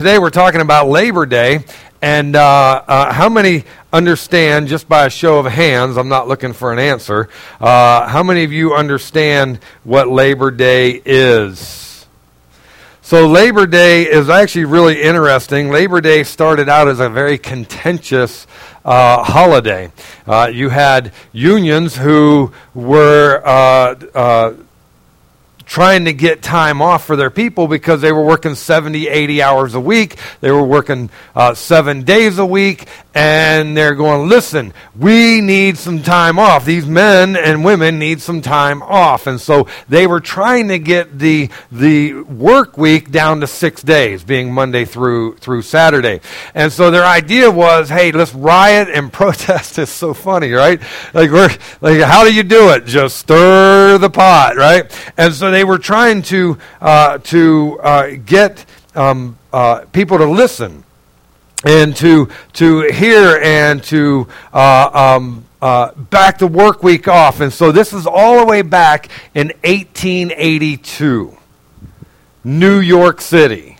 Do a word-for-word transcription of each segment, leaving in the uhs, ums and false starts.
Today we're talking about Labor Day, and uh, uh, how many understand, just by a show of hands, I'm not looking for an answer, uh, how many of you understand what Labor Day is? So Labor Day is actually really interesting. Labor Day started out as a very contentious uh, holiday. Uh, you had unions who were uh, uh, trying to get time off for their people because they were working seventy, eighty hours a week. They were working uh, seven days a week, and they're going, listen, we need some time off. These men and women need some time off. And so they were trying to get the the work week down to six days, being Monday through through Saturday. And so their idea was, hey, let's riot and protest. It's so funny, right? Like, we're like, how do you do it? Just stir the pot, right? And so they They were trying to uh, to uh, get um, uh, people to listen and to to hear and to uh, um, uh, back the work week off. And so this is all the way back in eighteen eighty-two, New York City.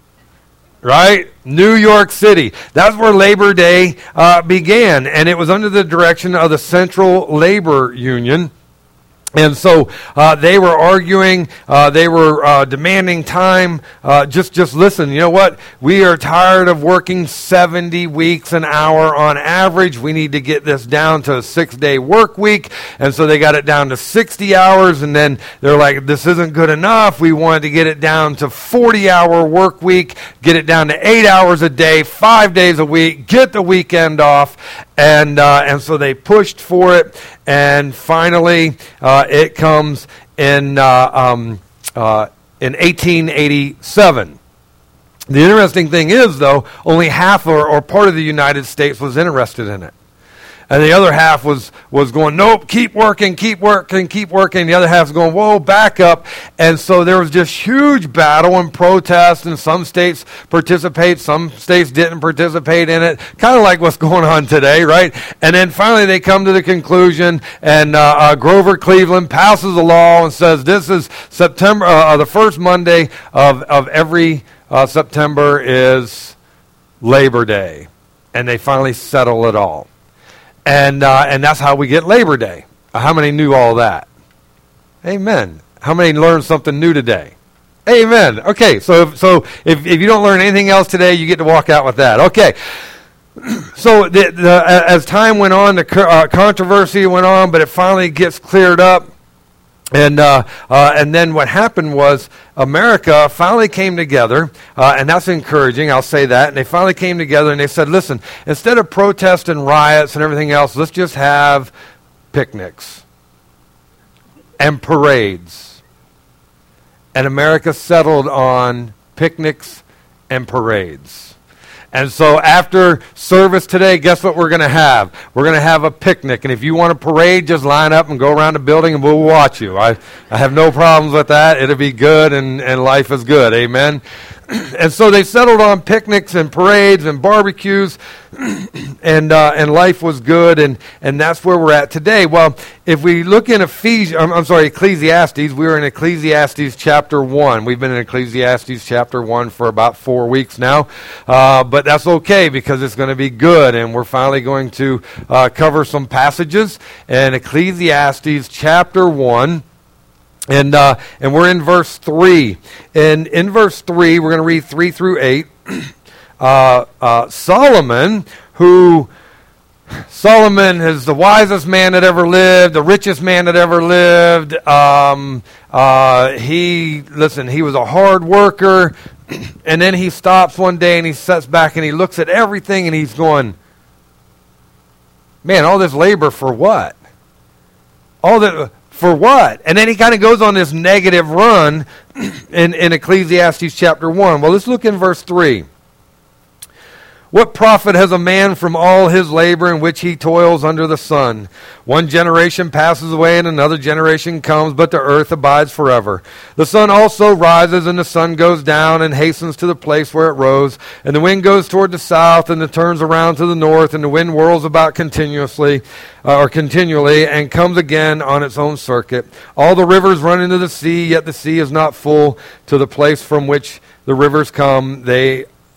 Right? New York City. That's where Labor Day uh, began, and it was under the direction of the Central Labor Union. And so uh, they were arguing, uh, they were uh, demanding time. Uh, just just listen, you know what? We are tired of working seventy weeks an hour on average. We need to get this down to a six-day work week. And so they got it down to sixty hours, and then they're like, this isn't good enough. We wanted to get it down to forty-hour work week, get it down to eight hours a day, five days a week, get the weekend off. And uh, and so they pushed for it, and finally uh, it comes in uh, um, uh, in eighteen eighty-seven. The interesting thing is, though, only half or, or part of the United States was interested in it. And the other half was, was going, nope, keep working, keep working, keep working. The other half was going, whoa, back up. And so there was just huge battle and protest, and some states participate, some states didn't participate in it, kind of like what's going on today, right? And then finally they come to the conclusion, and uh, uh, Grover Cleveland passes a law and says this is September, uh, the first Monday of, of every uh, September is Labor Day. And they finally settle it all. And uh, and that's how we get Labor Day. Uh, how many knew all that? Amen. How many learned something new today? Amen. Okay, so if, so if, if you don't learn anything else today, you get to walk out with that. Okay. So the, the, as time went on, the uh, controversy went on, but it finally gets cleared up. And uh, uh, and then what happened was America finally came together, uh, and that's encouraging, I'll say that. And they finally came together and they said, listen, instead of protests and riots and everything else, let's just have picnics and parades. And America settled on picnics and parades. And so after service today, guess what we're going to have? We're going to have a picnic. And if you want a parade, just line up and go around the building and we'll watch you. I, I have no problems with that. It'll be good, and, and life is good. Amen. And so they settled on picnics and parades and barbecues, and uh, and life was good, and, and that's where we're at today. Well, if we look in Ephesians, I'm, I'm sorry, Ecclesiastes, we were in Ecclesiastes chapter one. We've been in Ecclesiastes chapter one for about four weeks now, uh, but that's okay because it's going to be good, and we're finally going to uh, cover some passages in Ecclesiastes chapter one. And uh, and we're in verse three. And in verse three, we're going to read three through eight. Uh, uh, Solomon, who, Solomon is the wisest man that ever lived, the richest man that ever lived. Um, uh, he, listen, he was a hard worker. And then he stops one day and he sits back and he looks at everything and he's going, man, all this labor for what? All that... For what? And then he kind of goes on this negative run in, in Ecclesiastes chapter one. Well, let's look in verse three. What profit has a man from all his labor in which he toils under the sun? One generation passes away and another generation comes, but the earth abides forever. The sun also rises and the sun goes down and hastens to the place where it rose. And the wind goes toward the south and it turns around to the north, and the wind whirls about continuously uh, or continually and comes again on its own circuit. All the rivers run into the sea, yet the sea is not full to the place from which the rivers come. They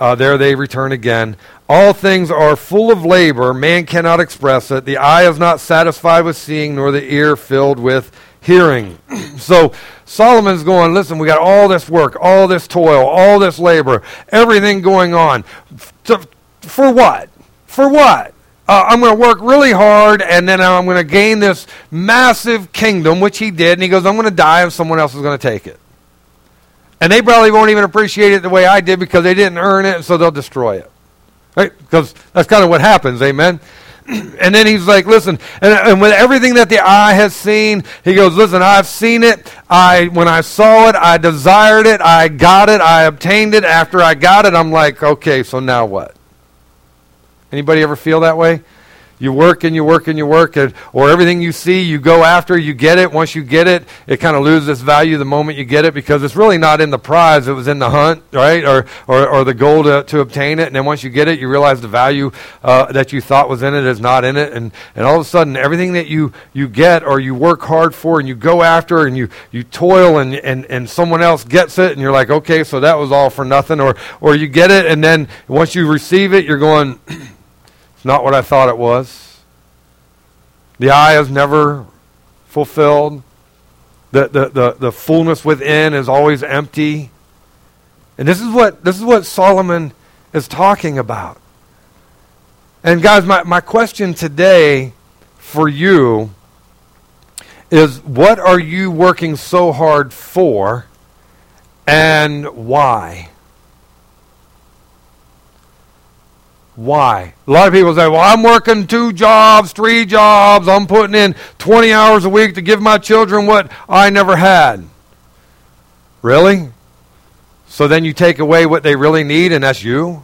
Uh, there they return again. All things are full of labor. Man cannot express it. The eye is not satisfied with seeing, nor the ear filled with hearing. So Solomon's going, listen, we got all this work, all this toil, all this labor, everything going on. To, for what? For what? Uh, I'm going to work really hard, and then I'm going to gain this massive kingdom, which he did. And he goes, I'm going to die, and someone else is going to take it. And they probably won't even appreciate it the way I did because they didn't earn it, and so they'll destroy it. Right? Because that's kind of what happens, amen? And then he's like, listen, and, and with everything that the eye has seen, he goes, listen, I've seen it. I When I saw it, I desired it. I got it. I obtained it. After I got it, I'm like, okay, so now what? Anybody ever feel that way? You work and you work and you work, and, or everything you see, you go after, you get it. Once you get it, it kind of loses its value the moment you get it because it's really not in the prize. It was in the hunt, right? Or or, or the goal to, to obtain it. And then once you get it, you realize the value uh, that you thought was in it is not in it. And, and all of a sudden, everything that you, you get or you work hard for and you go after and you, you toil and, and, and someone else gets it and you're like, okay, so that was all for nothing. Or, or you get it and then once you receive it, you're going... It's not what I thought it was. The eye is never fulfilled. The, the, the, the fullness within is always empty. And this is what this is what Solomon is talking about. And guys, my, my question today for you is, what are you working so hard for and why? Why? A lot of people say, well, I'm working two jobs, three jobs. I'm putting in twenty hours a week to give my children what I never had. Really? So then you take away what they really need, and that's you?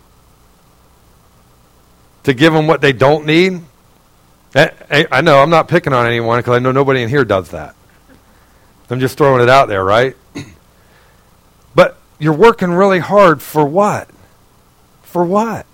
To give them what they don't need? I, I know, I'm not picking on anyone because I know nobody in here does that. I'm just throwing it out there, right? But you're working really hard for what? For what?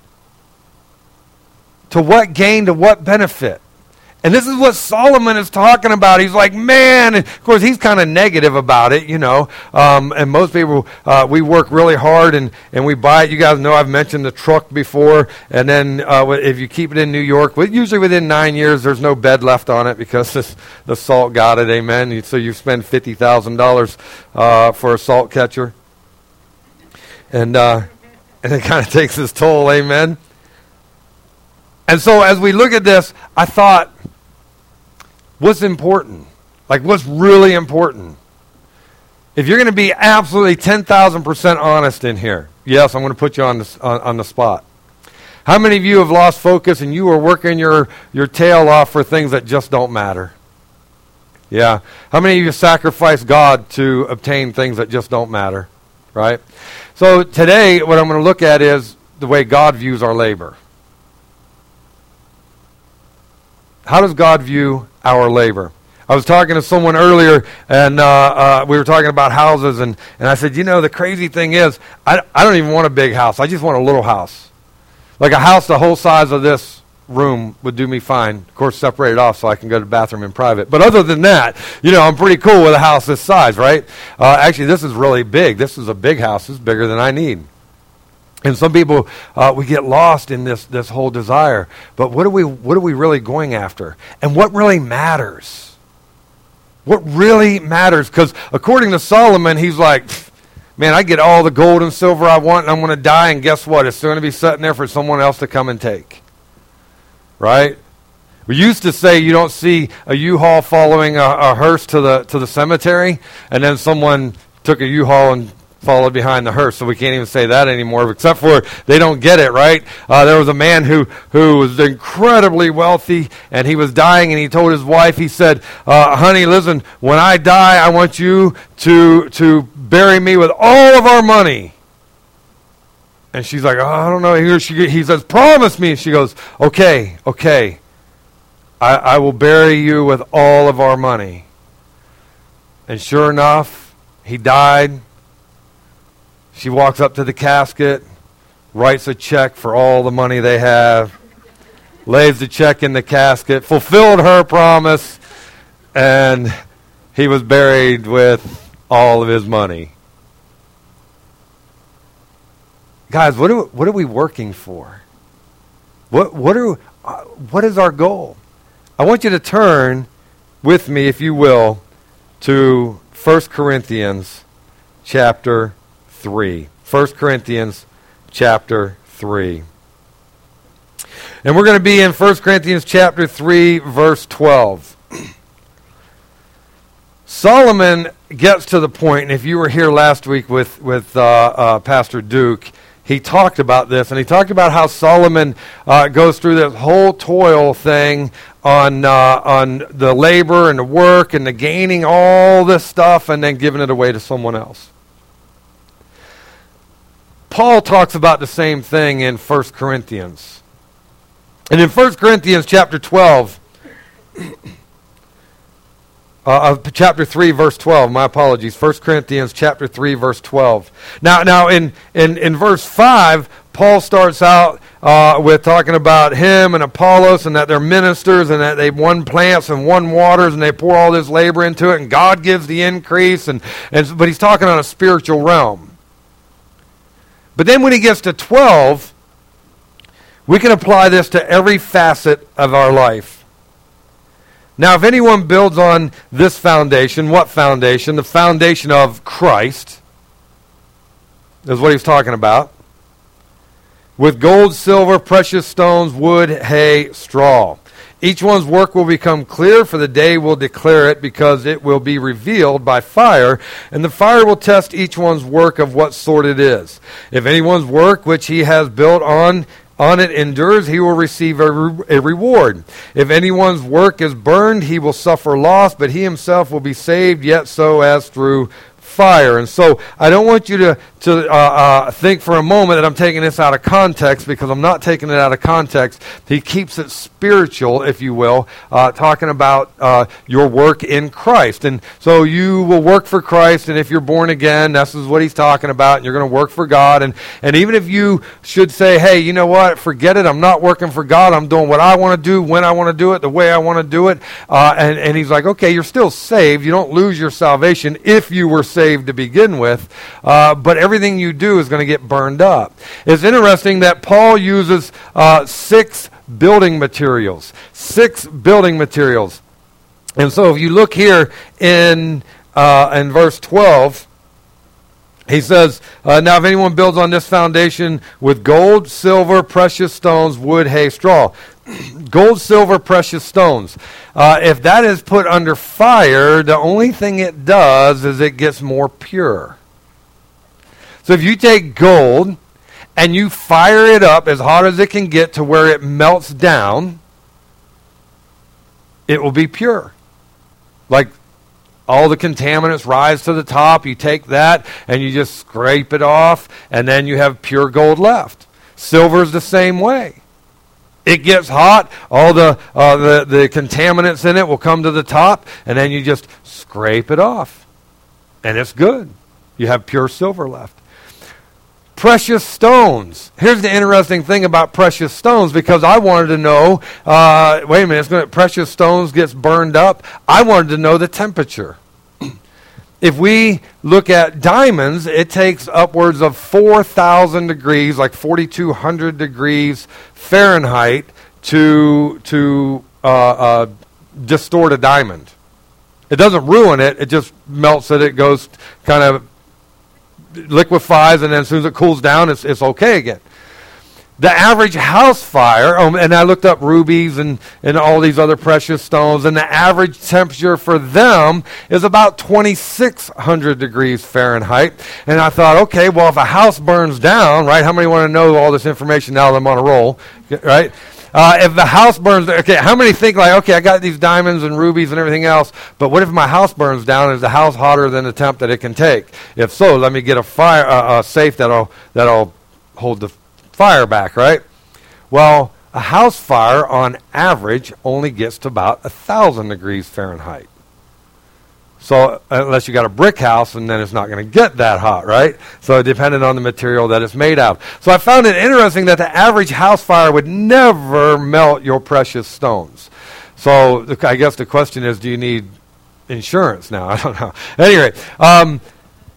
To what gain, to what benefit? And this is what Solomon is talking about. He's like, man, and of course he's kind of negative about it, you know. Um, and most people, uh, we work really hard and, and we buy it. You guys know I've mentioned the truck before. And then uh, if you keep it in New York, usually within nine years, there's no bed left on it because this, the salt got it, amen. So you spend fifty thousand dollars uh, for a salt catcher. And, uh, and it kind of takes its toll, amen. And so as we look at this, I thought, what's important? Like, what's really important? If you're going to be absolutely ten thousand percent honest in here, yes, I'm going to put you on the, on, on the spot. How many of you have lost focus and you are working your, your tail off for things that just don't matter? Yeah. How many of you sacrifice God to obtain things that just don't matter? Right? So today, what I'm going to look at is the way God views our labor. How does God view our labor? I was talking to someone earlier, and uh, uh, we were talking about houses, and, and I said, you know, the crazy thing is, I, I don't even want a big house. I just want a little house. Like a house the whole size of this room would do me fine. Of course, separated off so I can go to the bathroom in private. But other than that, you know, I'm pretty cool with a house this size, right? Uh, actually, this is really big. This is a big house. It's bigger than I need. And some people, uh, we get lost in this this whole desire. But what are we what are we really going after? And what really matters? What really matters? Because according to Solomon, he's like, man, I get all the gold and silver I want, and I'm going to die, and guess what? It's going to be sitting there for someone else to come and take. Right? We used to say you don't see a U-Haul following a, a hearse to the to the cemetery, and then someone took a U-Haul and followed behind the hearse, so we can't even say that anymore, except for they don't get it, right? Uh, there was a man who, who was incredibly wealthy, and he was dying, and he told his wife, he said, uh, honey, listen, when I die, I want you to to bury me with all of our money. And she's like, oh, I don't know. He, she, he says, promise me. And she goes, okay, okay. I, I will bury you with all of our money. And sure enough, he died. She walks up to the casket, writes a check for all the money they have, lays the check in the casket, fulfilled her promise, and he was buried with all of his money. guys, what are, what are we working for? What, what, are, uh, what is our goal? I want you to turn with me, if you will, to First Corinthians chapter three. First Corinthians chapter three. And we're going to be in First Corinthians chapter three, verse twelve. Solomon gets to the point, and if you were here last week with, with uh, uh, Pastor Duke, he talked about this, and he talked about how Solomon uh, goes through this whole toil thing on uh, on the labor and the work and the gaining all this stuff and then giving it away to someone else. Paul talks about the same thing in First Corinthians. And in First Corinthians chapter twelve, Uh, of chapter three, verse twelve. My apologies. First Corinthians chapter three, verse twelve. Now, now in, in, in verse five, Paul starts out uh, with talking about him and Apollos and that they're ministers and that they one plants and one waters and they pour all this labor into it and God gives the increase. And, and but he's talking on a spiritual realm. But then when he gets to twelve, we can apply this to every facet of our life. Now, if anyone builds on this foundation, what foundation? The foundation of Christ is what he's talking about. With gold, silver, precious stones, wood, hay, straw. Each one's work will become clear, for the day will declare it, because it will be revealed by fire, and the fire will test each one's work of what sort it is. If anyone's work which he has built on on it endures, he will receive a, re- a reward. If anyone's work is burned, he will suffer loss, but he himself will be saved, yet so as through fire. And so I don't want you to, to uh, uh, think for a moment that I'm taking this out of context, because I'm not taking it out of context. He keeps it spiritual, if you will, uh, talking about uh, your work in Christ. And so you will work for Christ, and if you're born again, this is what he's talking about, and you're going to work for God. And, and even if you should say, hey, you know what, forget it, I'm not working for God, I'm doing what I want to do, when I want to do it, the way I want to do it. Uh, and, and he's like, okay, you're still saved. You don't lose your salvation if you were saved to begin with, uh, but everything you do is going to get burned up. It's interesting that Paul uses uh, six building materials. Six building materials. And so if you look here in, uh, in verse twelve, he says, uh, now if anyone builds on this foundation with gold, silver, precious stones, wood, hay, straw. Gold, silver, precious stones. Uh, if that is put under fire, the only thing it does is it gets more pure. So if you take gold and you fire it up as hot as it can get to where it melts down, it will be pure. Like all the contaminants rise to the top. You take that and you just scrape it off, and then you have pure gold left. Silver is the same way. It gets hot, all the, uh, the the contaminants in it will come to the top, and then you just scrape it off. And it's good. You have pure silver left. Precious stones. Here's the interesting thing about precious stones, because I wanted to know, uh, wait a minute, it's gonna, precious stones gets burned up. I wanted to know the temperature. If we look at diamonds, it takes upwards of four thousand degrees, like forty-two hundred degrees Fahrenheit, to to uh, uh, distort a diamond. It doesn't ruin it; it just melts it. It goes kind of liquefies, and then as soon as it cools down, it's it's okay again. The average house fire, um, and I looked up rubies and, and all these other precious stones, and the average temperature for them is about twenty-six hundred degrees Fahrenheit. And I thought, okay, well, if a house burns down, right, how many want to know all this information now that I'm on a roll, right? Uh, if the house burns, okay, how many think like, okay, I got these diamonds and rubies and everything else, but what if my house burns down? Is the house hotter than the temp that it can take? If so, let me get a fire, uh, a safe that'll that'll hold the fire back, right? Well, a house fire on average only gets to about a thousand degrees Fahrenheit. So unless you got a brick house, and then it's not going to get that hot, right? So depending on the material that it's made out of. So I found it interesting that the average house fire would never melt your precious stones. So I guess the question is, do you need insurance now? I don't know. Anyway, um,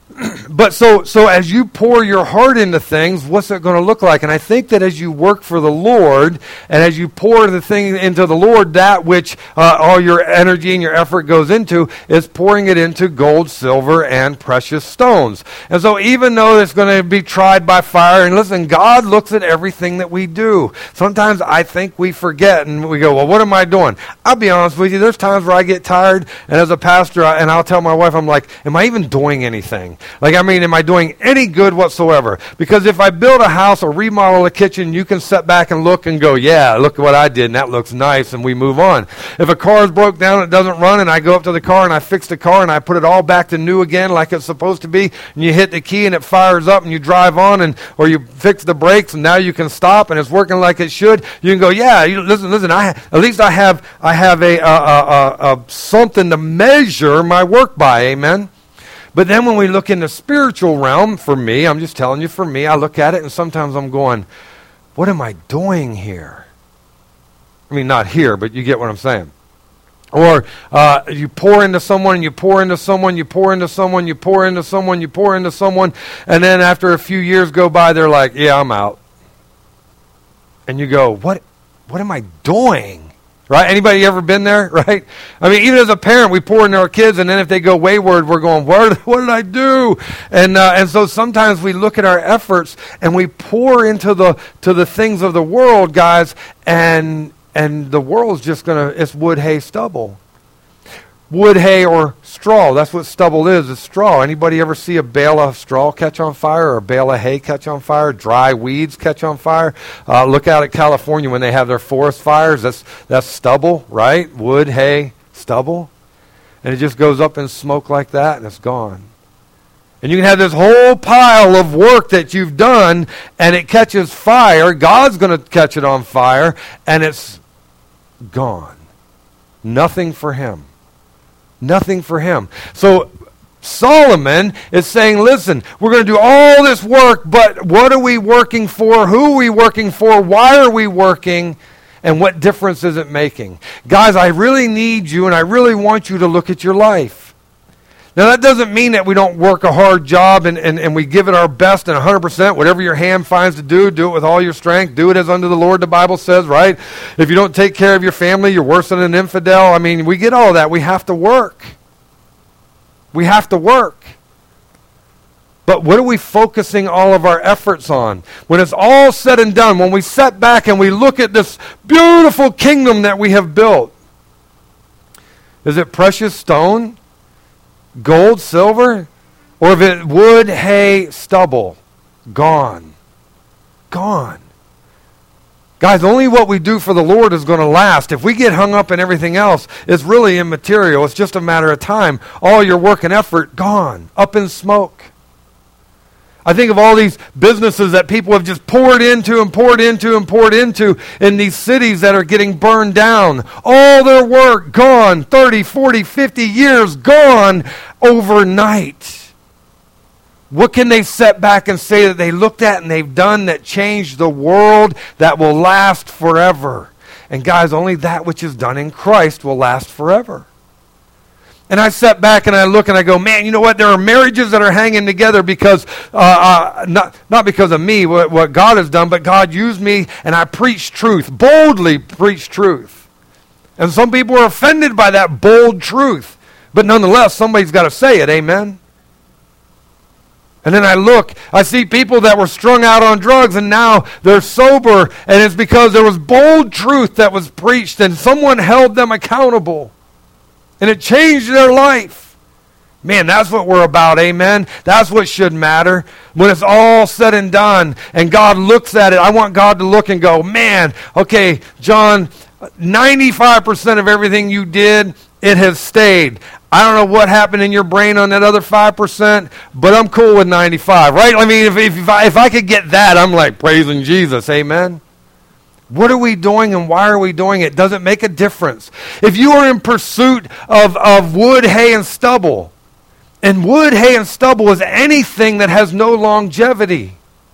But so so as you pour your heart into things, what's it going to look like? And I think that as you work for the Lord, and as you pour the thing into the Lord, that which uh, all your energy and your effort goes into is pouring it into gold, silver, and precious stones. And so even though it's going to be tried by fire, and listen, God looks at everything that we do. Sometimes I think we forget, and we go, well, what am I doing? I'll be honest with you, there's times where I get tired, and as a pastor, I, and I'll tell my wife, I'm like, am I even doing anything? Like, I mean, am I doing any good whatsoever? Because if I build a house or remodel a kitchen, you can sit back and look and go, yeah, look at what I did, and that looks nice, and we move on. If a car is broke down and it doesn't run, and I go up to the car and I fix the car and I put it all back to new again like it's supposed to be, and you hit the key and it fires up and you drive on, and or you fix the brakes and now you can stop and it's working like it should, you can go, yeah, you, listen, listen, I at least I have I have a, a, a, a, a something to measure my work by, amen? But then when we look in the spiritual realm, for me, I'm just telling you, for me, I look at it and sometimes I'm going, what am I doing here? I mean, not here, but you get what I'm saying. Or uh, you pour into someone, you pour into someone, you pour into someone, you pour into someone, you pour into someone, and then after a few years go by, they're like, yeah, I'm out. And you go, what, what am I doing? Right? Anybody ever been there? Right? I mean, even as a parent, we pour into our kids, and then if they go wayward, we're going, what, what did I do? And uh, and so sometimes we look at our efforts and we pour into the to the things of the world, guys, and and the world's just gonna, it's wood, hay, stubble. Wood, hay, or straw. That's what stubble is, it's straw. Anybody ever see a bale of straw catch on fire or a bale of hay catch on fire? Dry weeds catch on fire? Uh, look out at California when they have their forest fires. That's, that's stubble, right? Wood, hay, stubble. And it just goes up in smoke like that and it's gone. And you can have this whole pile of work that you've done and it catches fire. God's going to catch it on fire and it's gone. Nothing for him. Nothing for him. So Solomon is saying, listen, we're going to do all this work, but what are we working for? Who are we working for? Why are we working? And what difference is it making? Guys, I really need you and I really want you to look at your life. Now, that doesn't mean that we don't work a hard job and, and, and we give it our best and one hundred percent. Whatever your hand finds to do, do it with all your strength. Do it as unto the Lord, the Bible says, right? If you don't take care of your family, you're worse than an infidel. I mean, we get all that. We have to work. We have to work. But what are we focusing all of our efforts on? When it's all said and done, when we sit back and we look at this beautiful kingdom that we have built, is it precious stone? Gold, silver, or if it wood, hay, stubble, gone. Gone. Guys, only what we do for the Lord is going to last. If we get hung up in everything else, it's really immaterial. It's just a matter of time. All your work and effort, gone, up in smoke. I think of all these businesses that people have just poured into and poured into and poured into in these cities that are getting burned down. All their work gone, thirty, forty, fifty years gone overnight. What can they set back and say that they looked at and they've done that changed the world that will last forever? And guys, only that which is done in Christ will last forever. And I sat back and I look and I go, man, you know what? There are marriages that are hanging together because, uh, uh, not, not because of me, what, what God has done, but God used me and I preach truth, boldly preach truth. And some people are offended by that bold truth. But nonetheless, somebody's got to say it, amen? And then I look, I see people that were strung out on drugs and now they're sober, and it's because there was bold truth that was preached and someone held them accountable. And it changed their life. Man, that's what we're about, amen? That's what should matter. When it's all said and done and God looks at it, I want God to look and go, man, okay, John, ninety-five percent of everything you did, it has stayed. I don't know what happened in your brain on that other five percent, but I'm cool with ninety-five, right? I mean, if, if, if, I, if I could get that, I'm like praising Jesus, amen? What are we doing and why are we doing it? Does it make a difference? If you are in pursuit of, of wood, hay, and stubble, and wood, hay, and stubble is anything that has no longevity.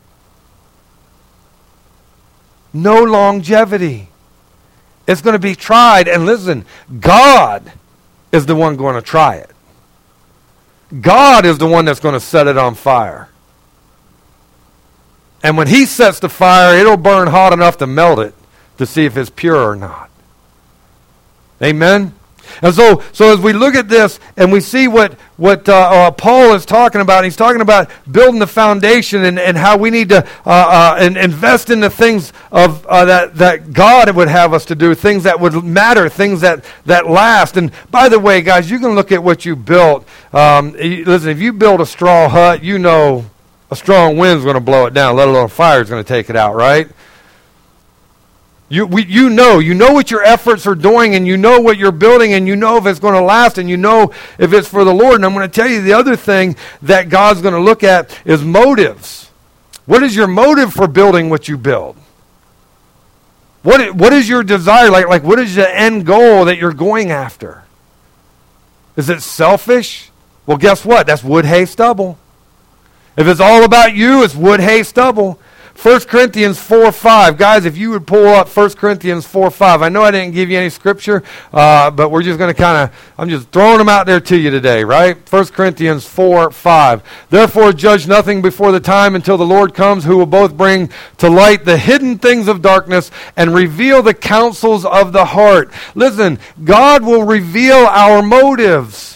No longevity. It's going to be tried. And listen, God is the one going to try it. God is the one that's going to set it on fire. And when he sets the fire, it'll burn hot enough to melt it to see if it's pure or not. Amen? And so, so as we look at this and we see what, what uh, uh, Paul is talking about, he's talking about building the foundation and, and how we need to uh, uh, and invest in the things of uh, that, that God would have us to do, things that would matter, things that, that last. And by the way, guys, you can look at what you built. Um, you, listen, if you build a straw hut, you know a strong wind's going to blow it down, let alone a fire's going to take it out, right? You, we, you know, you know what your efforts are doing, and you know what you're building, and you know if it's going to last, and you know if it's for the Lord. And I'm going to tell you the other thing that God's going to look at is motives. What is your motive for building what you build? What, what is your desire? Like, like, what is the end goal that you're going after? Is it selfish? Well, guess what? That's wood, hay, stubble. If it's all about you, it's wood, hay, stubble. First Corinthians four five. Guys, if you would pull up First Corinthians four five. I know I didn't give you any scripture, uh, but we're just going to kind of, I'm just throwing them out there to you today, right? First Corinthians four five. Therefore judge nothing before the time until the Lord comes, who will both bring to light the hidden things of darkness and reveal the counsels of the heart. Listen, God will reveal our motives.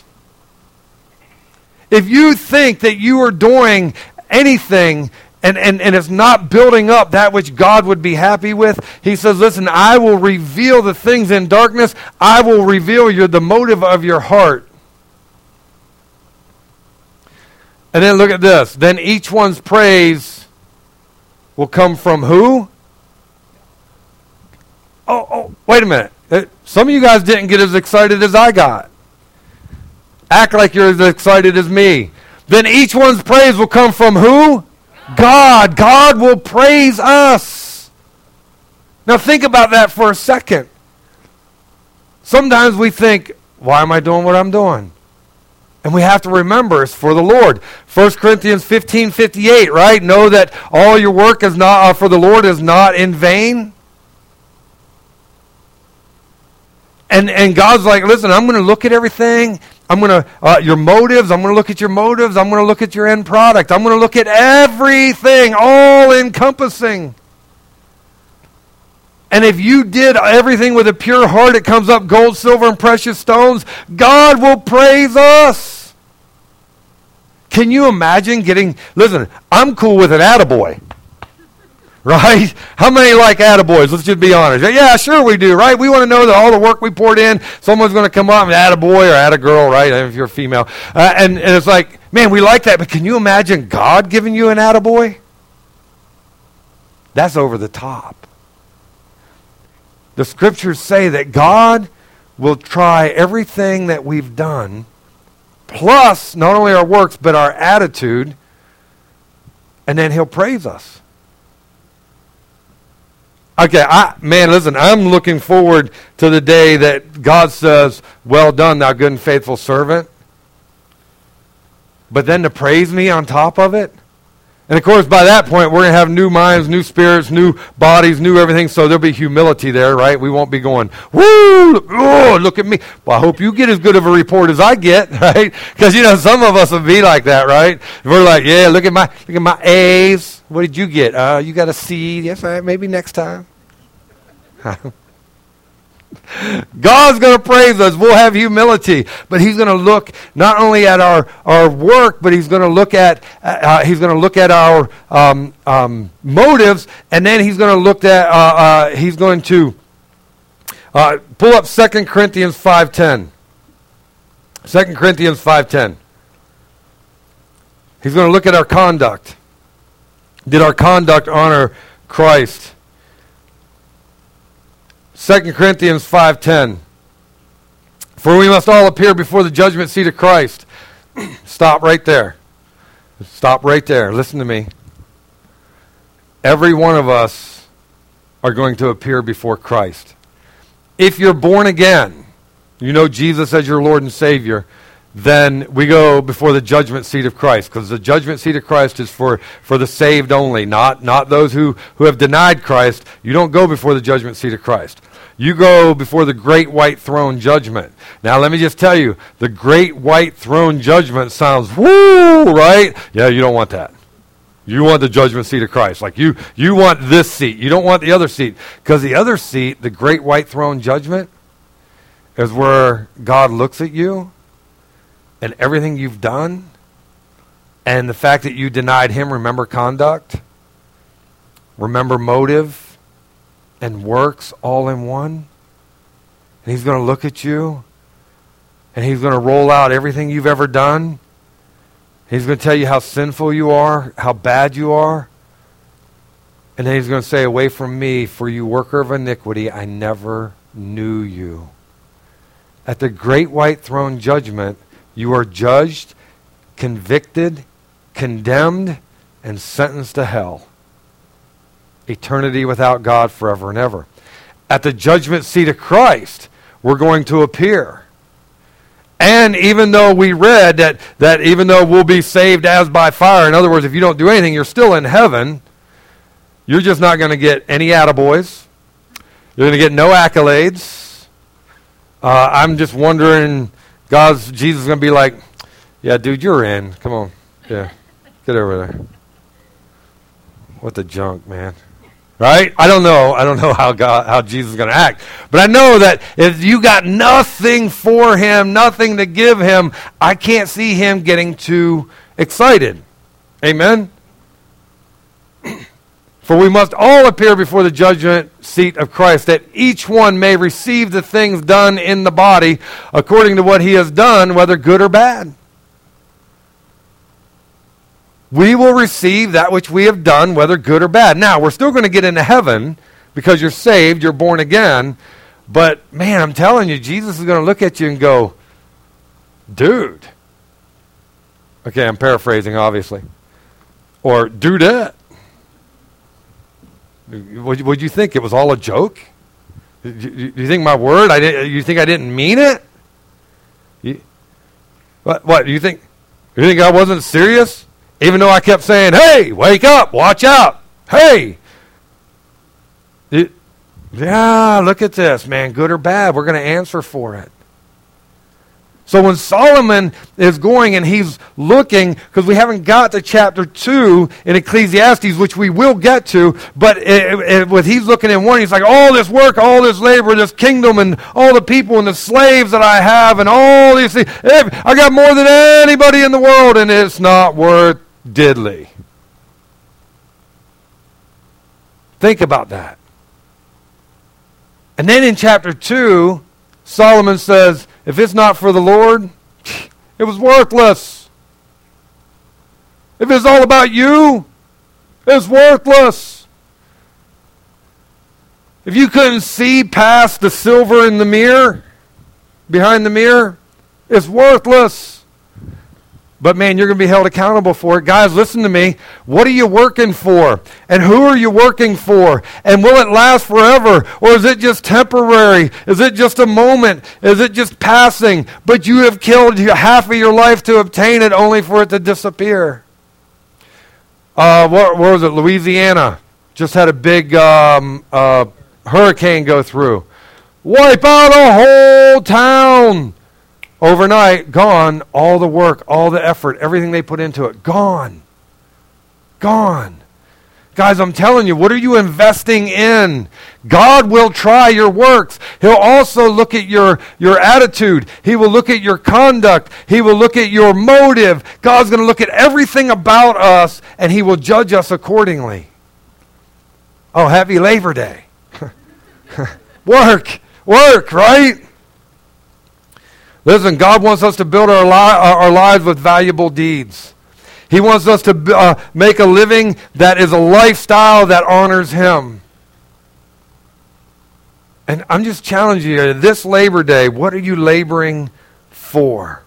If you think that you are doing anything and, and, and it's not building up that which God would be happy with, he says, listen, I will reveal the things in darkness. I will reveal your, the motive of your heart. And then look at this. Then each one's praise will come from who? Oh, oh, wait a minute. Some of you guys didn't get as excited as I got. Act like you're as excited as me. Then each one's praise will come from who? God. God will praise us. Now think about that for a second. Sometimes we think, why am I doing what I'm doing? And we have to remember it's for the Lord. First Corinthians fifteen fifty-eight, right? Know that all your work is not uh, for the Lord is not in vain. And and God's like, listen, I'm going to look at everything. I'm going to, uh, your motives, I'm going to look at your motives. I'm going to look at your end product. I'm going to look at everything, all encompassing. And if you did everything with a pure heart, it comes up gold, silver, and precious stones, God will praise us. Can you imagine getting, listen, I'm cool with an attaboy. Right? How many like attaboys? Let's just be honest. Yeah, sure we do, right? We want to know that all the work we poured in, someone's going to come up and attaboy or attagirl, right? If you're a female. Uh, and, and it's like, man, we like that, but can you imagine God giving you an attaboy? That's over the top. The scriptures say that God will try everything that we've done, plus not only our works, but our attitude, and then he'll praise us. Okay, I, man, listen, I'm looking forward to the day that God says, well done, thou good and faithful servant. But then to praise me on top of it. And of course, by that point, we're going to have new minds, new spirits, new bodies, new everything. So there'll be humility there, right? We won't be going, woo, oh, look at me. Well, I hope you get as good of a report as I get, right? Because, you know, some of us will be like that, right? We're like, yeah, look at my look at my A's. What did you get? Uh, you got a C. Yes, all right, maybe next time. God's going to praise us. We'll have humility, but he's going to look not only at our, our work, but he's going to look at uh, he's going to look at our um, um, motives, and then he's going to look at uh, uh, he's going to uh, pull up Second Corinthians five ten. Second Corinthians five ten. He's going to look at our conduct. Did our conduct honor Christ? Second Corinthians five ten. For we must all appear before the judgment seat of Christ. Stop right there. Stop right there. Listen to me. Every one of us are going to appear before Christ. If you're born again, you know Jesus as your Lord and Savior, then we go before the judgment seat of Christ, because the judgment seat of Christ is for, for the saved only, not, not those who, who have denied Christ. You don't go before the judgment seat of Christ. You go before the great white throne judgment. Now, let me just tell you, the great white throne judgment sounds, woo, right? Yeah, you don't want that. You want the judgment seat of Christ. Like, you, you want this seat. You don't want the other seat. Because the other seat, the great white throne judgment, is where God looks at you and everything you've done and the fact that you denied him. Remember conduct, remember motive, and works all in one. And he's going to look at you and he's going to roll out everything you've ever done. He's going to tell you how sinful you are, how bad you are. And then he's going to say, away from me, for you worker of iniquity, I never knew you. At the great white throne judgment, you are judged, convicted, condemned, and sentenced to hell. Eternity without God forever and ever. At the judgment seat of Christ, we're going to appear. And even though we read that, that even though we'll be saved as by fire, in other words, if you don't do anything, you're still in heaven, you're just not going to get any attaboys. You're going to get no accolades. Uh, I'm just wondering, God's, Jesus is going to be like, yeah, dude, you're in. Come on. Yeah, get over there. What the junk, man. Right? I don't know. I don't know how God, how Jesus is going to act. But I know that if you got nothing for him, nothing to give him, I can't see him getting too excited. Amen? For we must all appear before the judgment seat of Christ, that each one may receive the things done in the body according to what he has done, whether good or bad. We will receive that which we have done, whether good or bad. Now, we're still going to get into heaven because you're saved, you're born again. But, man, I'm telling you, Jesus is going to look at you and go, dude. Okay, I'm paraphrasing, obviously. Or, dudette. Would would you think it was all a joke? Do you, you think my word, I didn't, you think I didn't mean it? You, what, what, you think, you think I wasn't serious? Even though I kept saying, hey, wake up, watch out, hey. It, yeah, look at this, man, good or bad, we're going to answer for it. So when Solomon is going and he's looking, because we haven't got to chapter two in Ecclesiastes, which we will get to, but it, it, when he's looking in one, he's like, all this work, all this labor, this kingdom, and all the people and the slaves that I have, and all these things, I got more than anybody in the world, and it's not worth diddly. Think about that. And then in chapter two, Solomon says, if it's not for the Lord, it was worthless. If it's all about you, it's worthless. If you couldn't see past the silver in the mirror, behind the mirror, it's worthless. But man, you're going to be held accountable for it. Guys, listen to me. What are you working for? And who are you working for? And will it last forever? Or is it just temporary? Is it just a moment? Is it just passing? But you have killed half of your life to obtain it only for it to disappear. Uh, what, what was it? Louisiana just had a big um, uh, hurricane go through. Wipe out a whole town. Overnight, gone, all the work, all the effort, everything they put into it, gone. Gone. Guys, I'm telling you, what are you investing in? God will try your works. He'll also look at your, your attitude. He will look at your conduct. He will look at your motive. God's going to look at everything about us, and he will judge us accordingly. Oh, happy Labor Day. Work, work, right? Listen, God wants us to build our, li- our lives with valuable deeds. He wants us to uh, make a living that is a lifestyle that honors him. And I'm just challenging you, this Labor Day, what are you laboring for?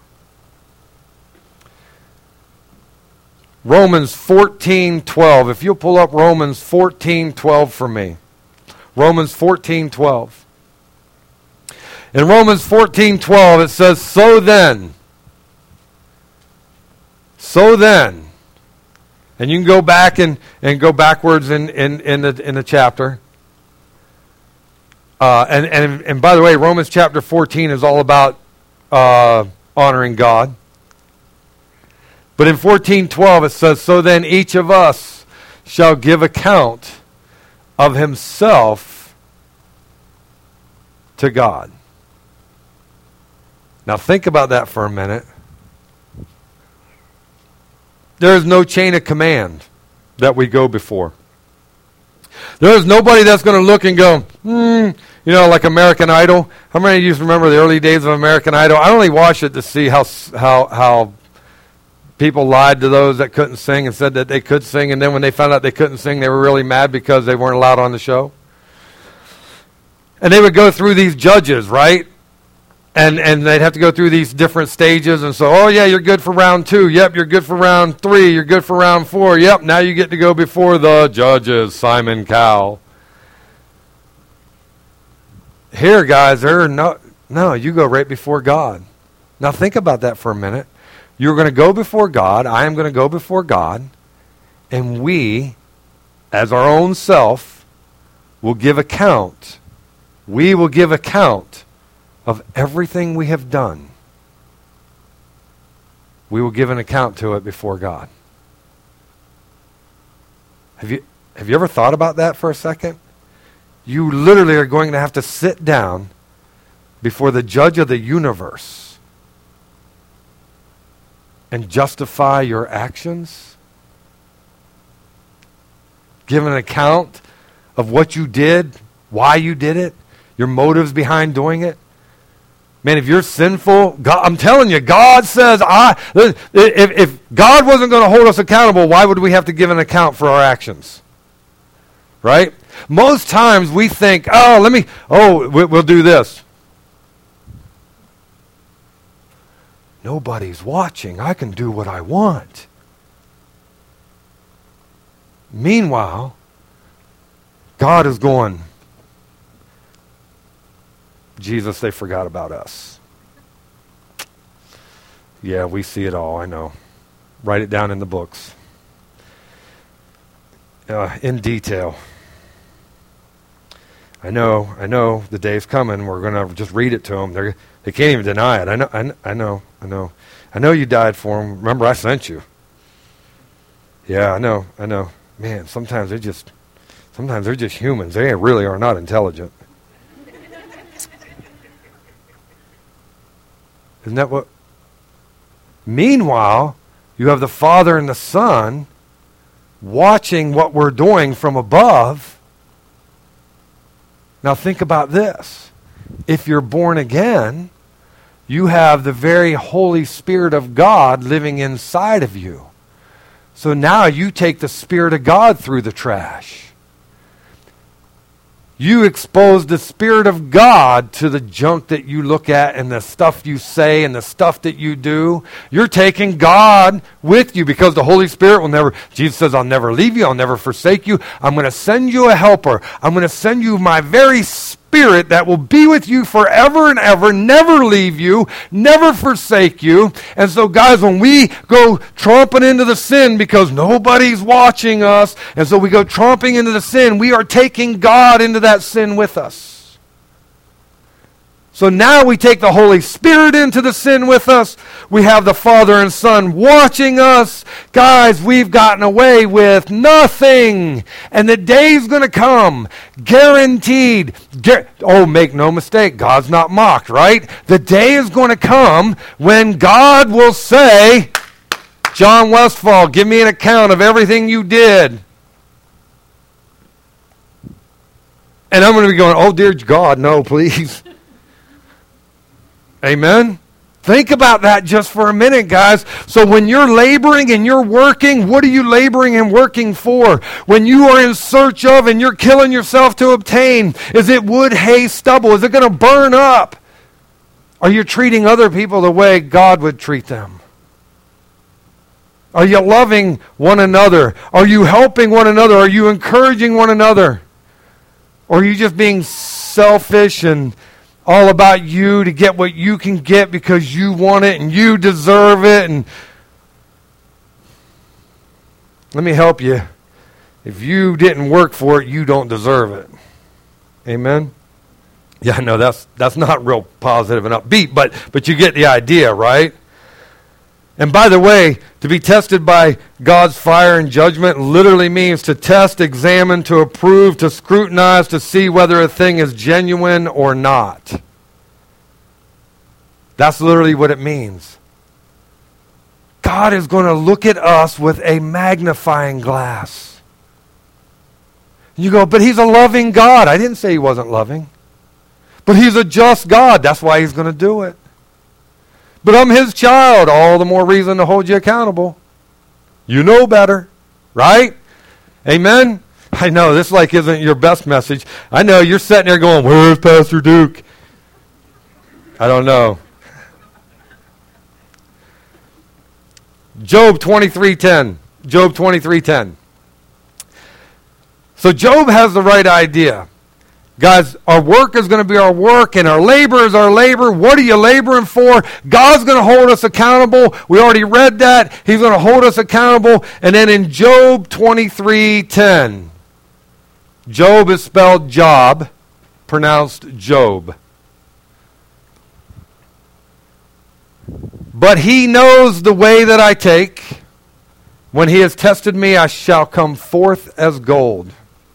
Romans fourteen twelve. If you'll pull up Romans fourteen twelve for me. Romans fourteen twelve. In Romans fourteen twelve, it says, so then, so then, and you can go back and, and go backwards in, in, in, the, in the chapter. Uh, and, and, and by the way, Romans chapter fourteen is all about uh, honoring God. But in fourteen twelve it says, so then each of us shall give account of himself to God. Now think about that for a minute. There is no chain of command that we go before. There is nobody that's going to look and go, hmm, you know, like American Idol. How many of you remember the early days of American Idol? I only watched it to see how how how people lied to those that couldn't sing and said that they could sing, and then when they found out they couldn't sing, they were really mad because they weren't allowed on the show. And they would go through these judges, right? And and they'd have to go through these different stages, and so, oh yeah, you're good for round two. Yep, you're good for round three. You're good for round four. Yep, now you get to go before the judges, Simon Cowell. Here, guys, there are no, no, you go right before God. Now think about that for a minute. You're going to go before God. I am going to go before God. And we, as our own self, will give account. We will give account of everything we have done. We will give an account to it before God. Have you, have you ever thought about that for a second? You literally are going to have to sit down before the judge of the universe and justify your actions. Give an account of what you did, why you did it, your motives behind doing it. Man, if you're sinful, God, I'm telling you, God says, I. If, if God wasn't going to hold us accountable, why would we have to give an account for our actions? Right? Most times we think, oh, let me, oh, we'll do this. Nobody's watching. I can do what I want. Meanwhile, God is going, Jesus, they forgot about us. Yeah, we see it all, I know. Write it down in the books. Uh, in detail. I know, I know the day's coming. We're going to just read it to them. They're, they can't even deny it. I know, I know, I know, I know. I know you died for them. Remember, I sent you. Yeah, I know, I know. Man, sometimes they're just, sometimes they're just humans. They really are not intelligent. Isn't that what? Meanwhile, you have the Father and the Son watching what we're doing from above. Now think about this. If you're born again, you have the very Holy Spirit of God living inside of you. So now you take the Spirit of God through the trash. You expose the Spirit of God to the junk that you look at and the stuff you say and the stuff that you do. You're taking God with you because the Holy Spirit will never, Jesus says, I'll never leave you, I'll never forsake you. I'm going to send you a helper. I'm going to send you my very Spirit that will be with you forever and ever, never leave you, never forsake you. And so, guys, when we go tromping into the sin because nobody's watching us, and so we go tromping into the sin, we are taking God into that sin with us. So now we take the Holy Spirit into the sin with us. We have the Father and Son watching us. Guys, we've gotten away with nothing. And the day's going to come. Guaranteed. Gu- oh, make no mistake. God's not mocked, right? The day is going to come when God will say, John Westfall, give me an account of everything you did. And I'm going to be going, oh, dear God, no, please. Amen? Think about that just for a minute, guys. So when you're laboring and you're working, what are you laboring and working for? When you are in search of and you're killing yourself to obtain, is it wood, hay, stubble? Is it going to burn up? Are you treating other people the way God would treat them? Are you loving one another? Are you helping one another? Are you encouraging one another? Or are you just being selfish and all about you to get what you can get because you want it and you deserve it? And let me help you. If you didn't work for it, you don't deserve it. Amen? Yeah, no, that's that's not real positive and upbeat, but but you get the idea, right? And by the way, to be tested by God's fire and judgment literally means to test, examine, to approve, to scrutinize, to see whether a thing is genuine or not. That's literally what it means. God is going to look at us with a magnifying glass. You go, but he's a loving God. I didn't say he wasn't loving. But he's a just God. That's why he's going to do it. But I'm his child. All the more reason to hold you accountable. You know better, right? Amen? I know this like isn't your best message. I know you're sitting there going, where's Pastor Duke? I don't know. Job twenty-three ten. Job twenty-three ten. So Job has the right idea. Guys, our work is going to be our work, and our labor is our labor. What are you laboring for? God's going to hold us accountable. We already read that. He's going to hold us accountable. And then in Job twenty-three ten, Job is spelled Job, pronounced Job. But he knows the way that I take. When he has tested me, I shall come forth as gold.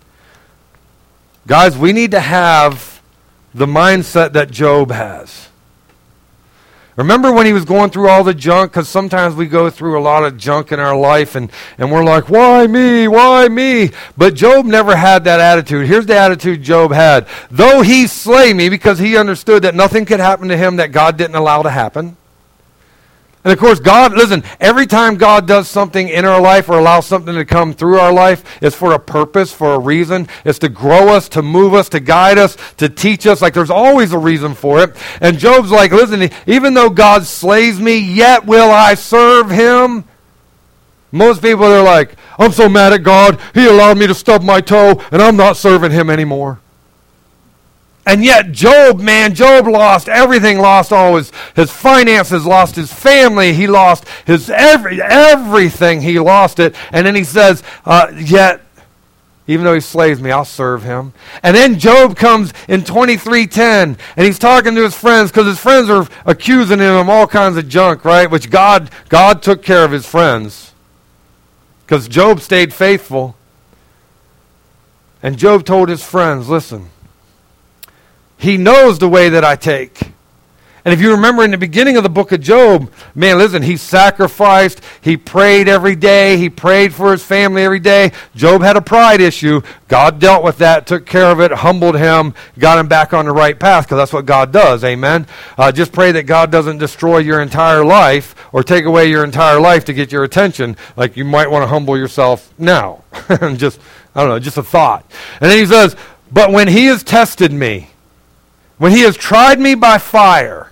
Guys, we need to have the mindset that Job has. Remember when he was going through all the junk? Because sometimes we go through a lot of junk in our life, and, and we're like, why me? Why me? But Job never had that attitude. Here's the attitude Job had. Though he slay me, because he understood that nothing could happen to him that God didn't allow to happen. And of course, God, listen, every time God does something in our life or allows something to come through our life, it's for a purpose, for a reason. It's to grow us, to move us, to guide us, to teach us. Like there's always a reason for it. And Job's like, listen, even though God slays me, yet will I serve him. Most people are like, I'm so mad at God, he allowed me to stub my toe, and I'm not serving him anymore. And yet Job, man, Job lost everything, lost all his, his finances, lost his family, he lost his every everything, he lost it. And then he says, uh, yet, even though he slays me, I'll serve him. And then Job comes in twenty-three ten, and he's talking to his friends, because his friends are accusing him of all kinds of junk, right? Which God, God took care of his friends, because Job stayed faithful. And Job told his friends, listen, he knows the way that I take. And if you remember in the beginning of the book of Job, man, listen, he sacrificed, he prayed every day, he prayed for his family every day. Job had a pride issue. God dealt with that, took care of it, humbled him, got him back on the right path, because that's what God does, amen? Uh, just pray that God doesn't destroy your entire life or take away your entire life to get your attention. Like you might want to humble yourself now. just, I don't know, just a thought. And then he says, but when he has tested me, when he has tried me by fire,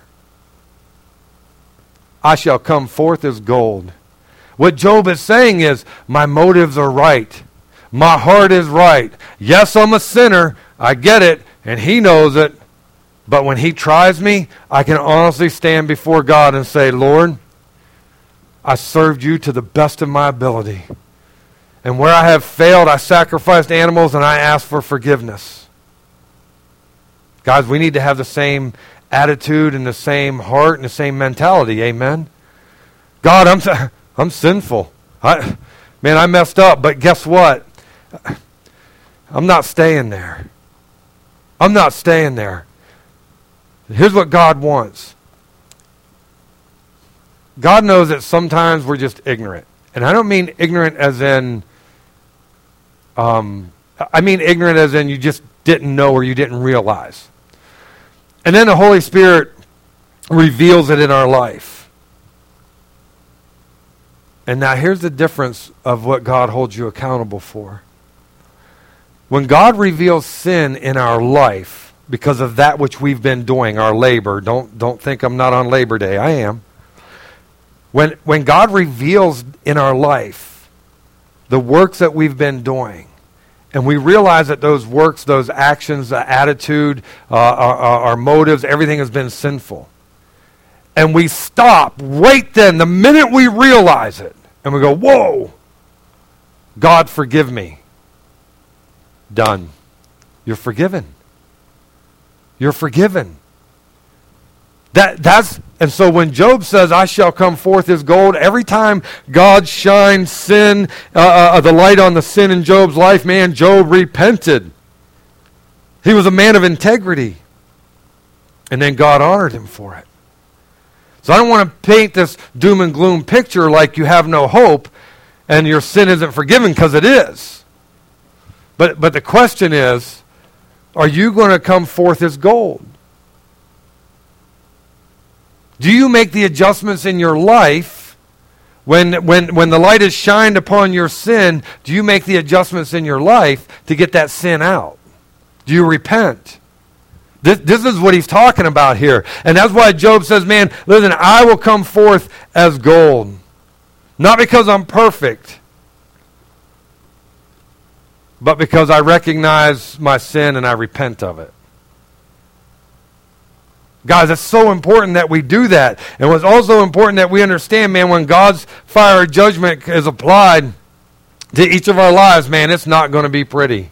I shall come forth as gold. What Job is saying is, my motives are right. My heart is right. Yes, I'm a sinner. I get it, and he knows it. But when he tries me, I can honestly stand before God and say, Lord, I served you to the best of my ability. And where I have failed, I sacrificed animals and I asked for forgiveness. Guys, we need to have the same attitude and the same heart and the same mentality. Amen? God, I'm I'm sinful. I, man, I messed up, but guess what? I'm not staying there. I'm not staying there. Here's what God wants. God knows that sometimes we're just ignorant. And I don't mean ignorant as in, um, I mean ignorant as in you just didn't know or you didn't realize. And then the Holy Spirit reveals it in our life. And now here's the difference of what God holds you accountable for. When God reveals sin in our life because of that which we've been doing, our labor, don't, don't think I'm not on Labor Day, I am. When, when God reveals in our life the works that we've been doing, and we realize that those works, those actions, the attitude, uh, our, our motives, everything has been sinful. And we stop right then, the minute we realize it, and we go, whoa, God forgive me. Done. You're forgiven. You're forgiven. That that's and so when Job says, "I shall come forth as gold," every time God shines sin, uh, uh, the light on the sin in Job's life, man, Job repented. He was a man of integrity, and then God honored him for it. So I don't want to paint this doom and gloom picture like you have no hope and your sin isn't forgiven, because it is. But but the question is, are you going to come forth as gold? Do you make the adjustments in your life when, when, when the light is shined upon your sin? Do you make the adjustments in your life to get that sin out? Do you repent? This, this is what he's talking about here. And that's why Job says, man, listen, I will come forth as gold. Not because I'm perfect, but because I recognize my sin and I repent of it. Guys, it's so important that we do that. And it's also important that we understand, man, when God's fire of judgment is applied to each of our lives, man, it's not going to be pretty.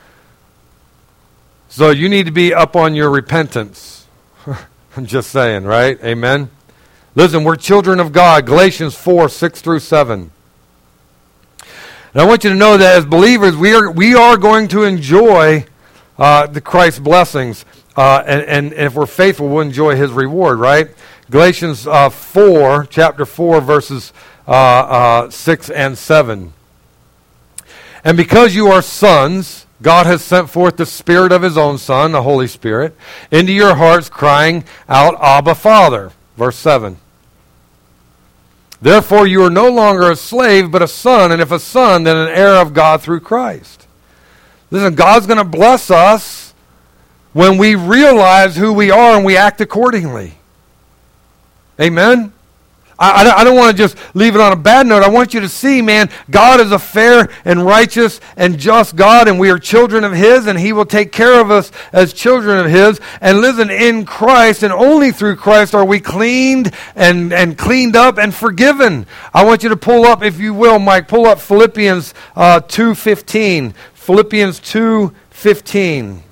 So you need to be up on your repentance. I'm just saying, right? Amen? Listen, we're children of God. Galatians four, six through seven. And I want you to know that as believers, we are we are going to enjoy uh, the Christ's blessings. Uh, and, and, and if we're faithful, we'll enjoy his reward, right? Galatians uh, four, chapter four, verses uh, uh, six and seven. And because you are sons, God has sent forth the Spirit of his own Son, the Holy Spirit, into your hearts, crying out, Abba, Father. Verse seven. Therefore you are no longer a slave, but a son, and if a son, then an heir of God through Christ. Listen, God's going to bless us when we realize who we are and we act accordingly. Amen? I, I, I don't want to just leave it on a bad note. I want you to see, man, God is a fair and righteous and just God, and we are children of his, and he will take care of us as children of his. And listen, in Christ and only through Christ are we cleaned and, and cleaned up and forgiven. I want you to pull up, if you will, Mike, pull up Philippians uh, two fifteen. Philippians two fifteen.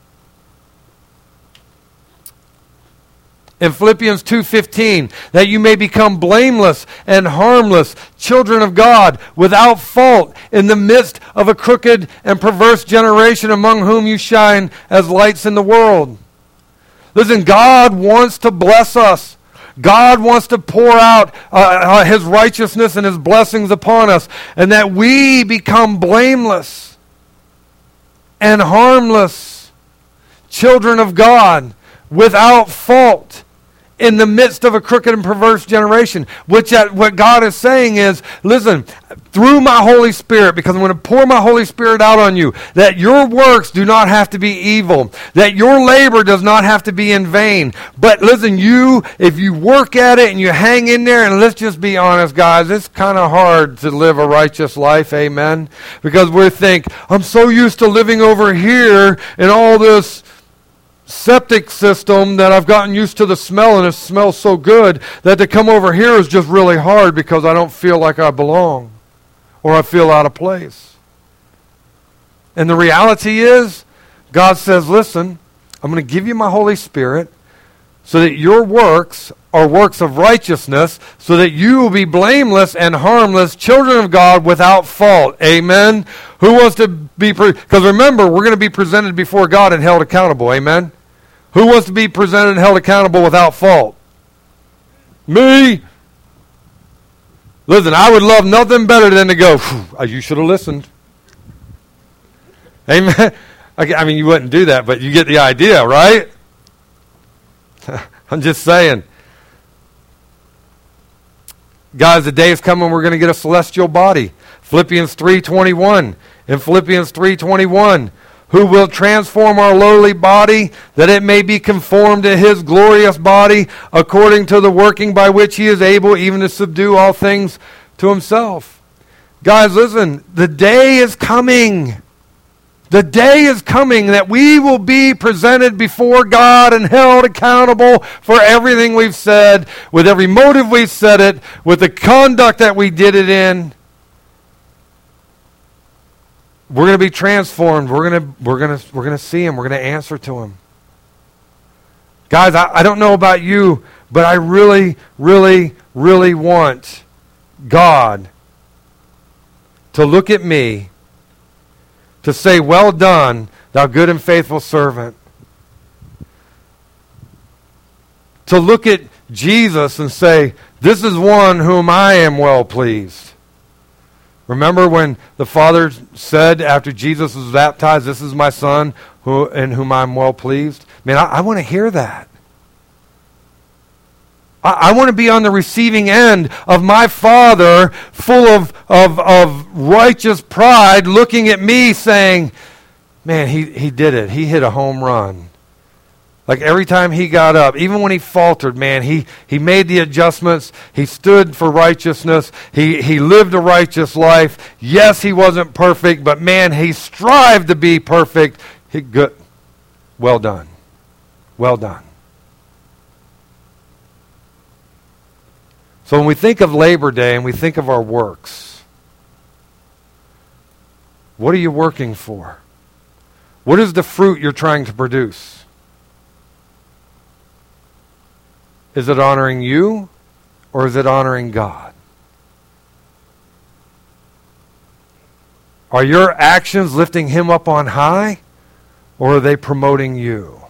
In Philippians two fifteen, that you may become blameless and harmless, children of God, without fault, in the midst of a crooked and perverse generation, among whom you shine as lights in the world. Listen, God wants to bless us. God wants to pour out uh, uh, his righteousness and his blessings upon us, and that we become blameless and harmless, children of God, without fault, in the midst of a crooked and perverse generation. Which uh, what God is saying is, listen, through my Holy Spirit, because I'm going to pour my Holy Spirit out on you, that your works do not have to be evil, that your labor does not have to be in vain. But listen, you, if you work at it and you hang in there, and let's just be honest, guys, it's kind of hard to live a righteous life, amen? Because we think, I'm so used to living over here in all this septic system that I've gotten used to the smell, and it smells so good that to come over here is just really hard because I don't feel like I belong or I feel out of place. And the reality is, God says, listen, I'm going to give you my Holy Spirit so that your works are works of righteousness, so that you will be blameless and harmless, children of God without fault. Amen? Who wants to be, because pre- remember, we're going to be presented before God and held accountable. Amen? Who wants to be presented and held accountable without fault? Me. Listen, I would love nothing better than to go, you should have listened. Amen. I mean, you wouldn't do that, but you get the idea, right? I'm just saying. Guys, the day is coming we're going to get a celestial body. Philippians three twenty-one. In Philippians three twenty-one, who will transform our lowly body, that it may be conformed to his glorious body, according to the working by which he is able even to subdue all things to himself. Guys, listen, the day is coming. The day is coming that we will be presented before God and held accountable for everything we've said, with every motive we've said it, with the conduct that we did it in. We're going to be transformed. We're going to we're going to we're going to see him. We're going to answer to him. Guys, I, I don't know about you, but I really, really, really want God to look at me, to say, well done, thou good and faithful servant. To look at Jesus and say, this is one whom I am well pleased. Remember when the Father said after Jesus was baptized, this is my Son who, in whom I'm well pleased? Man, I, I want to hear that. I, I want to be on the receiving end of my Father full of, of, of righteous pride looking at me saying, man, he, he did it. He hit a home run. Like every time he got up, even when he faltered, man, he, he made the adjustments. He stood for righteousness. He, he lived a righteous life. Yes, he wasn't perfect, but man, he strived to be perfect. He, good. Well done. Well done. So when we think of Labor Day and we think of our works, what are you working for? What is the fruit you're trying to produce? Is it honoring you, or is it honoring God? Are your actions lifting him up on high, or are they promoting you?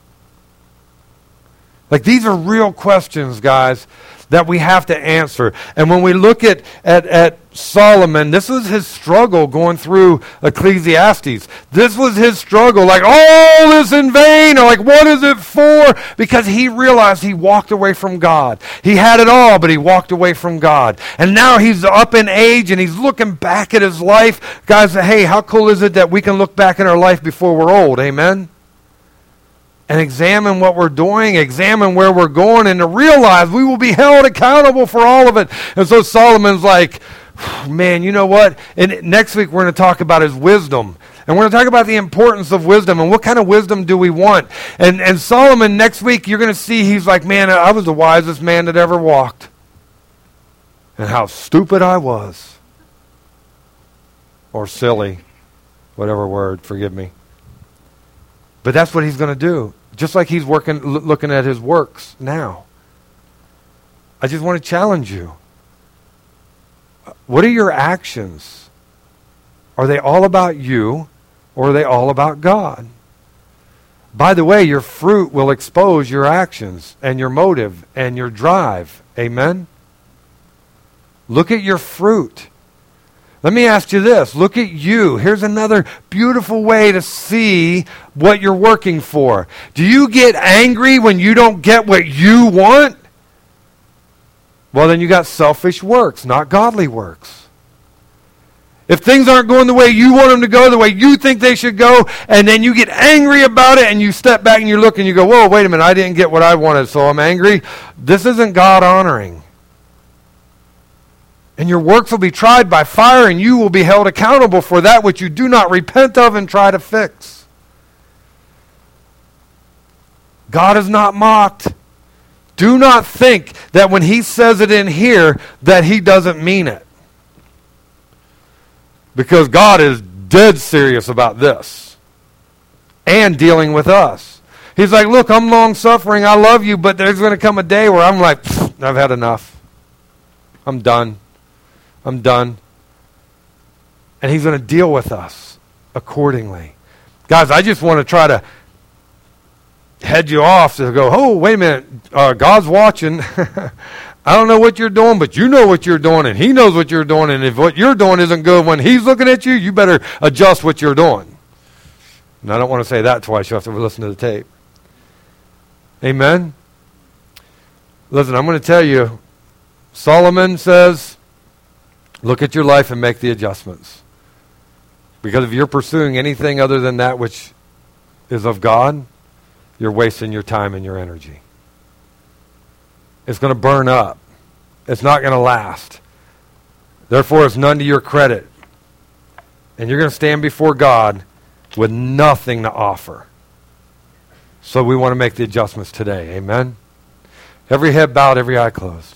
Like, these are real questions, guys, that we have to answer. And when we look at, at, at Solomon, this was his struggle going through Ecclesiastes. This was his struggle, like, all is in vain, or like, what is it for? Because he realized he walked away from God. He had it all, but he walked away from God. And now he's up in age, and he's looking back at his life. Guys, hey, how cool is it that we can look back in our life before we're old? Amen? And examine what we're doing, examine where we're going, and to realize we will be held accountable for all of it. And so Solomon's like, man, you know what? And next week we're going to talk about his wisdom. And we're going to talk about the importance of wisdom and what kind of wisdom do we want. And, and Solomon, next week, you're going to see he's like, man, I was the wisest man that ever walked. And how stupid I was. Or silly. Whatever word, forgive me. But that's what he's going to do. Just like he's working, l- looking at his works now. I just want to challenge you. What are your actions? Are they all about you, or are they all about God? By the way, your fruit will expose your actions and your motive and your drive. Amen? Look at your fruit. Let me ask you this. Look at you. Here's another beautiful way to see what you're working for. Do you get angry when you don't get what you want? Well, then you got selfish works, not godly works. If things aren't going the way you want them to go, the way you think they should go, and then you get angry about it and you step back and you look and you go, whoa, wait a minute, I didn't get what I wanted, so I'm angry. This isn't God honoring. And your works will be tried by fire, and you will be held accountable for that which you do not repent of and try to fix. God is not mocked. Do not think that when he says it in here that he doesn't mean it. Because God is dead serious about this. And dealing with us. He's like, look, I'm long-suffering, I love you, but there's going to come a day where I'm like, I've had enough. I'm done. I'm done. And he's going to deal with us accordingly. Guys, I just want to try to head you off to go, oh, wait a minute, uh, God's watching. I don't know what you're doing, but you know what you're doing, and he knows what you're doing, and if what you're doing isn't good when he's looking at you, you better adjust what you're doing. And I don't want to say that twice. You have to listen to the tape. Amen? Listen, I'm going to tell you, Solomon says, look at your life and make the adjustments. Because if you're pursuing anything other than that which is of God, you're wasting your time and your energy. It's going to burn up. It's not going to last. Therefore, it's none to your credit. And you're going to stand before God with nothing to offer. So we want to make the adjustments today. Amen? Every head bowed, every eye closed.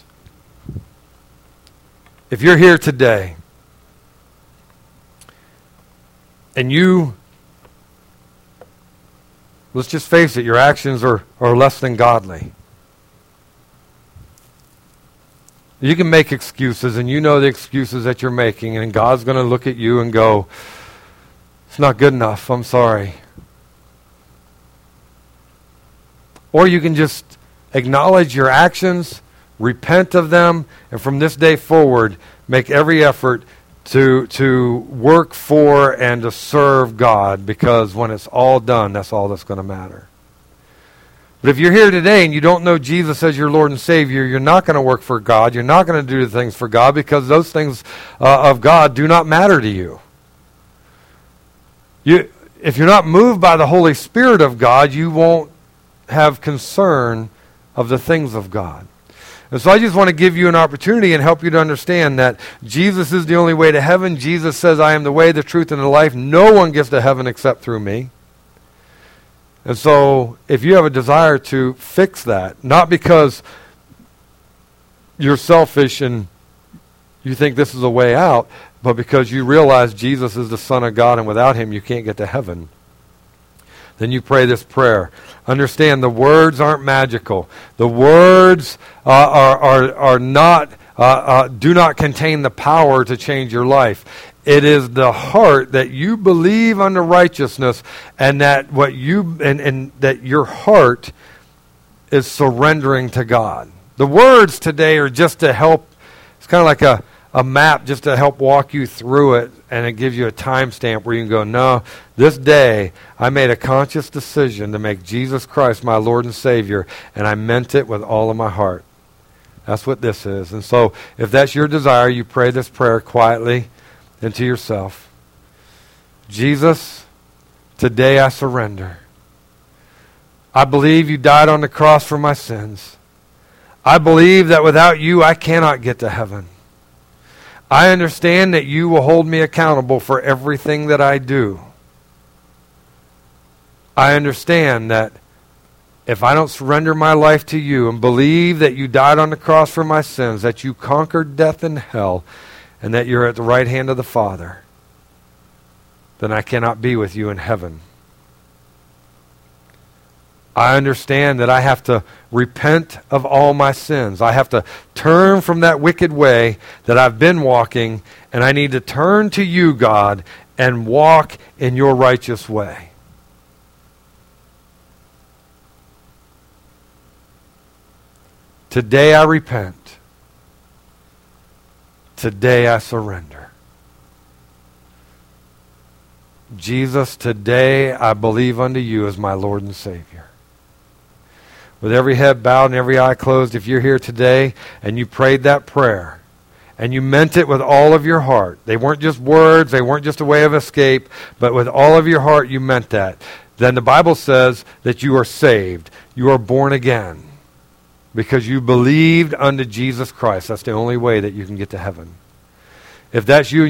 If you're here today and you let's just face it, your actions are, are less than godly. You can make excuses, and you know the excuses that you're making, and God's going to look at you and go, it's not good enough, I'm sorry. Or you can just acknowledge your actions, repent of them, and from this day forward, make every effort to to work for and to serve God, because when it's all done, that's all that's going to matter. But if you're here today and you don't know Jesus as your Lord and Savior, you're not going to work for God. You're not going to do the things for God, because those things uh, of God do not matter to you. You, if you're not moved by the Holy Spirit of God, you won't have concern of the things of God. And so I just want to give you an opportunity and help you to understand that Jesus is the only way to heaven. Jesus says, I am the way, the truth, and the life. No one gets to heaven except through me. And so if you have a desire to fix that, not because you're selfish and you think this is a way out, but because you realize Jesus is the Son of God and without him you can't get to heaven, then you pray this prayer. Understand, the words aren't magical. The words uh, are, are, are not, uh, uh, do not contain the power to change your life. It is the heart that you believe unto righteousness, and that what you and, and that your heart is surrendering to God. The words today are just to help. It's kind of like a, a map just to help walk you through it, and it gives you a timestamp where you can go, no, this day I made a conscious decision to make Jesus Christ my Lord and Savior, and I meant it with all of my heart. That's what this is. And so if that's your desire, you pray this prayer quietly into yourself. Jesus, today I surrender. I believe you died on the cross for my sins. I believe that without you I cannot get to heaven. I understand that you will hold me accountable for everything that I do. I understand that if I don't surrender my life to you and believe that you died on the cross for my sins, that you conquered death and hell, and that you're at the right hand of the Father, then I cannot be with you in heaven. I understand that I have to repent of all my sins. I have to turn from that wicked way that I've been walking, and I need to turn to you, God, and walk in your righteous way. Today I repent. Today I surrender. Jesus, today I believe unto you as my Lord and Savior. With every head bowed and every eye closed, if you're here today and you prayed that prayer and you meant it with all of your heart, they weren't just words, they weren't just a way of escape, but with all of your heart you meant that, then the Bible says that you are saved. You are born again because you believed unto Jesus Christ. That's the only way that you can get to heaven. If that's you,